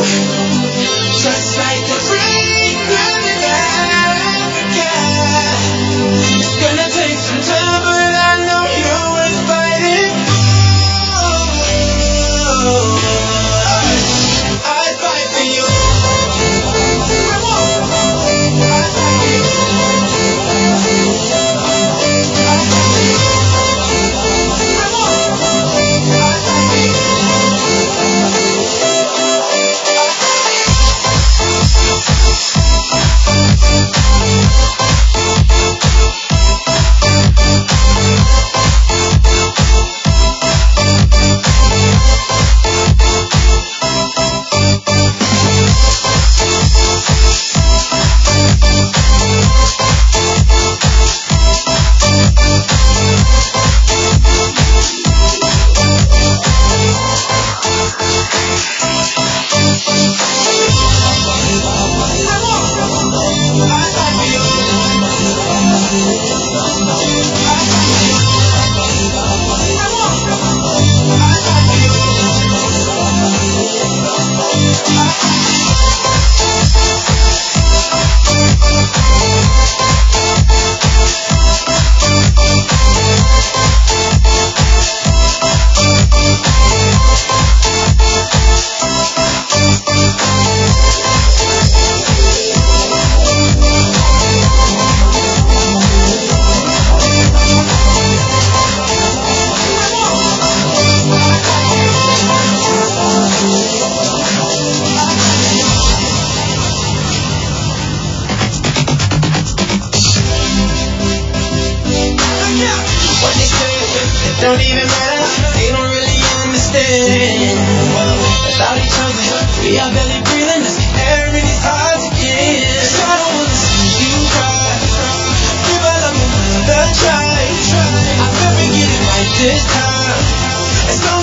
Just like the breeze through the night, yeah. It's gonna take some time, but I know you're worth fighting for. I'd fight for you. Don't even matter, they don't really understand. Without each other, we are barely breathing. This air in these hearts again. So I don't wanna see you cry. Give up another try. I'll never get it right this time. It's